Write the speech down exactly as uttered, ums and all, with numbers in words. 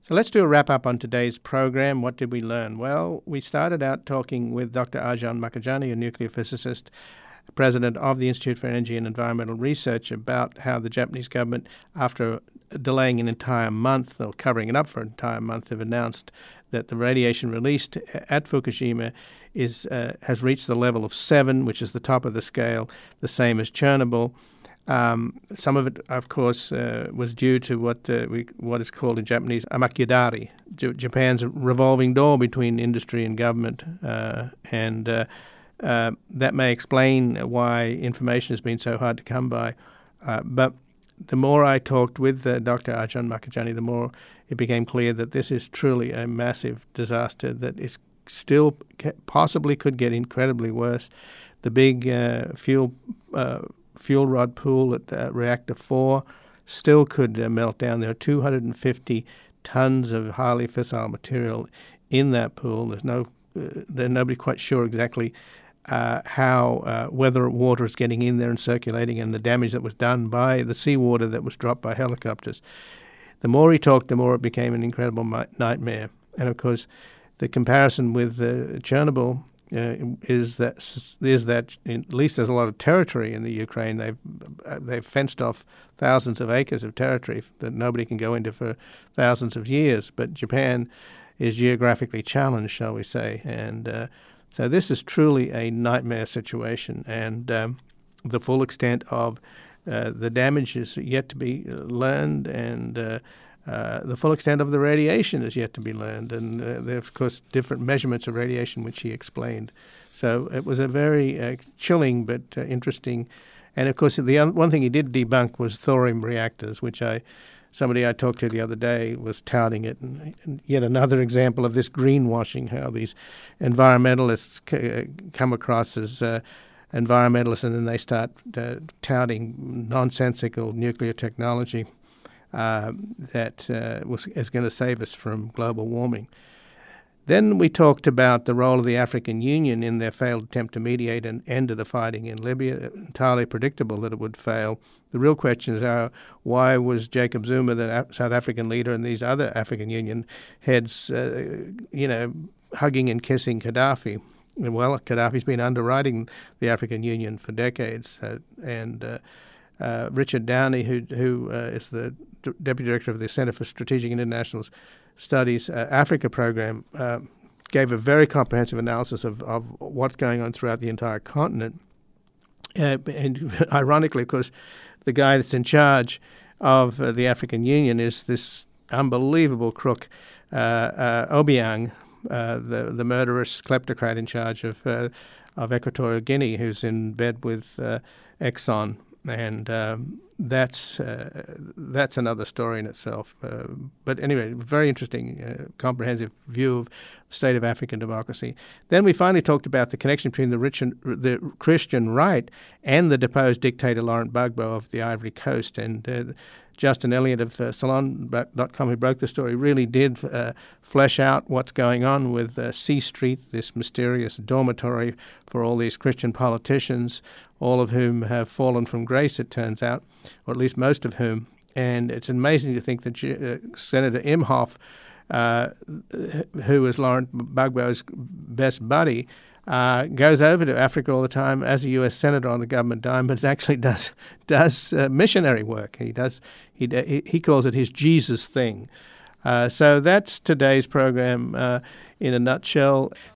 So let's do a wrap-up on today's program. What did we learn? Well, we started out talking with Doctor Arjan Makhijani, a nuclear physicist, president of the Institute for Energy and Environmental Research, about how the Japanese government, after delaying an entire month or covering it up for an entire month, have announced that the radiation released at Fukushima is uh, has reached the level of seven, which is the top of the scale, the same as Chernobyl. Um, some of it, of course, uh, was due to what uh, we what is called in Japanese amakyudari, J- Japan's revolving door between industry and government, uh, and uh, uh, that may explain why information has been so hard to come by. Uh, but the more I talked with uh, Doctor Arjan Makhijani, the more it became clear that this is truly a massive disaster that is still possibly could get incredibly worse. The big uh, fuel uh, fuel rod pool at uh, reactor four still could uh, melt down. There are two hundred fifty tons of highly fissile material in that pool. There's no, uh, there's nobody quite sure exactly uh, how uh, whether water is getting in there and circulating, and the damage that was done by the seawater that was dropped by helicopters. The more he talked, the more it became an incredible mi- nightmare. And of course, the comparison with uh, Chernobyl Uh, is that is that at least there's a lot of territory in the Ukraine. They've uh, they've fenced off thousands of acres of territory that nobody can go into for thousands of years. But Japan is geographically challenged, shall we say, and uh, so this is truly a nightmare situation. And um, the full extent of uh, the damage is yet to be learned, and uh, Uh, the full extent of the radiation is yet to be learned, and uh, there are, of course, different measurements of radiation, which he explained. So it was a very uh, chilling but uh, interesting. And, of course, the one thing he did debunk was thorium reactors, which I somebody I talked to the other day was touting it. And, and yet another example of this greenwashing, how these environmentalists c- come across as uh, environmentalists, and then they start uh, touting nonsensical nuclear technology. Uh, that uh, was, is going to save us from global warming. Then we talked about the role of the African Union in their failed attempt to mediate an end to the fighting in Libya. Entirely predictable that it would fail. The real questions are, why was Jacob Zuma, the South African leader, and these other African Union heads, uh, you know, hugging and kissing Gaddafi? Well, Gaddafi's been underwriting the African Union for decades, uh, and uh, uh, Richard Downey, who who uh, is the Deputy Director of the Center for Strategic International Studies uh, Africa program, uh, gave a very comprehensive analysis of, of what's going on throughout the entire continent. Uh, and ironically, of course, the guy that's in charge of uh, the African Union is this unbelievable crook, uh, uh, Obiang, uh, the the murderous kleptocrat in charge of uh, of Equatorial Guinea, who's in bed with uh, Exxon. And um, that's uh, that's another story in itself. Uh, but anyway, very interesting, uh, comprehensive view of the state of African democracy. Then we finally talked about the connection between the rich and the Christian right and the deposed dictator Laurent Gbagbo of the Ivory Coast. And uh, Justin Elliott of uh, Salon dot com, who broke the story, really did uh, flesh out what's going on with uh, C Street, this mysterious dormitory for all these Christian politicians, all of whom have fallen from grace, it turns out, or at least most of whom. And it's amazing to think that uh, Senator Imhoff, uh, who was Laurent Gbagbo's best buddy, uh, goes over to Africa all the time as a U S senator on the government dime, but actually does does uh, missionary work. He does he he calls it his Jesus thing. Uh, so that's today's program uh, in a nutshell.